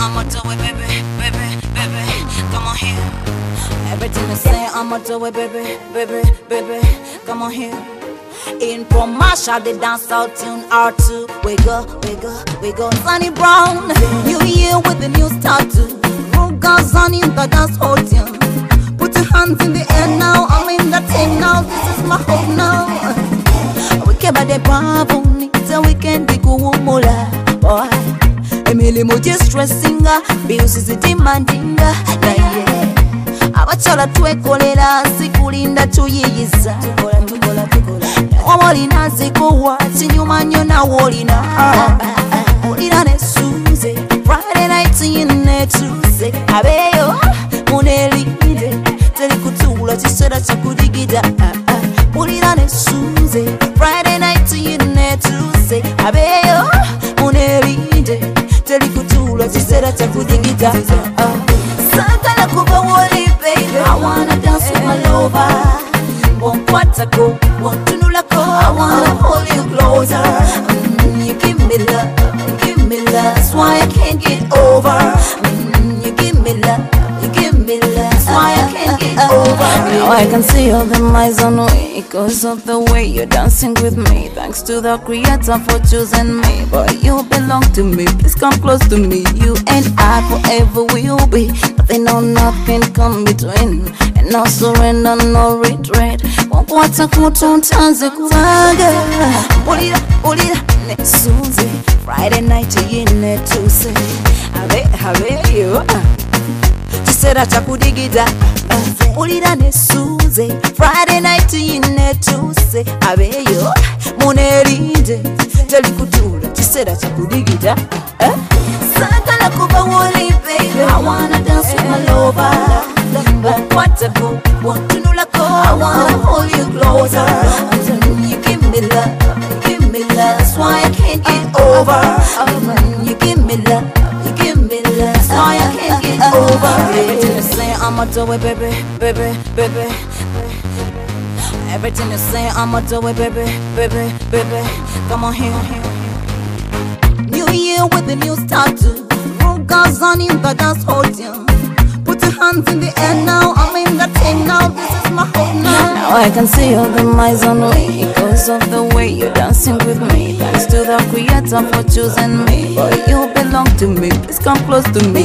I'ma do it, baby, baby, baby. Come on here. Everything you say, I'ma do it, baby, baby, baby. Come on here. In from Marshall, they dance out tune R2. Wiggle, wiggle, wiggle. Sunny Brown, New Year with the new tattoo. Rugas on in the dance whole tune. Put your hands in the air now. I'm in the team now. This is my home now. We came by the bravo, so we can be cool mola. Boy, Emily Moji stressing, bills is demanding. Yeah. Abachola twekolera sikulinda tuyiyiza Olina zikuwa chinyuma nyona wolina Olina ne Suze Friday night yine Tuesday Abeyo munelinde Teli kutula chisera chakudigida Olina ne Suze Friday night yine Tuesday Abeyo munelinde Teli kutula chisera chakudigida Sakala kuba woli baby I wanna dance with my lover Won't want to go, want to know like I wanna hold you closer You give me love, that's why I can't get over You give me love, that's why I can't get over Now I can see all them eyes on me Because of the way you're dancing with me Thanks to the creator for choosing me Boy, you belong to me, please come close to me You and I forever will be Nothing or nothing come between And no surrender, no retreat Wakwata kutuntanze kuwaga Ulira, ne Suze Friday night yine Tuesday Habe you Chisera chakudigida Ulira ne Suze Friday night yine Tuesday Habe you Munerinde Teli kutula Chisera chakudigida Sakala kuba woli baby I wanna dance with my lover Want to go, want to know like I wanna hold you closer You give me love, that's why I can't get over You give me love, that's why I can't get over Everything you say, I'ma do it, baby, baby, baby Everything you say, I'ma do it, baby, baby, baby Come on here New Year with the new tattoo Rugas on in the dance whole tune Put your hands in the air now, I'm in the team now, this is my home now Now I can see all the eyes on me Because of the way you're dancing with me Thanks to the creator for choosing me Boy, you belong to me, please come close to me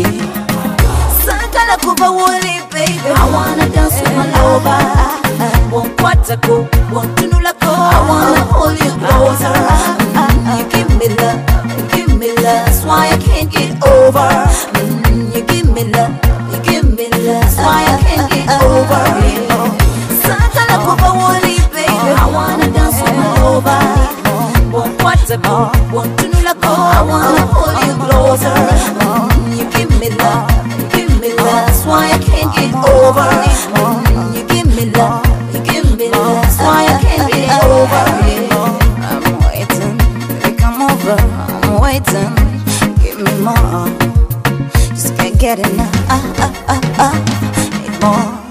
Sakala kuba woli baby I wanna dance with my lover Won't want to go, want to know like I wanna hold you closer You give me love, that's why I can't get over You give me love that's why I can't get over it. Sakala kuba woli baby I wanna dance with my lover Want to go, want to know like I wanna hold you closer You give me love, that's why I can't get over it. You give me love, that's why I can't get over it. I'm waiting, baby come over I'm waiting, give me more Just can't get enough, need more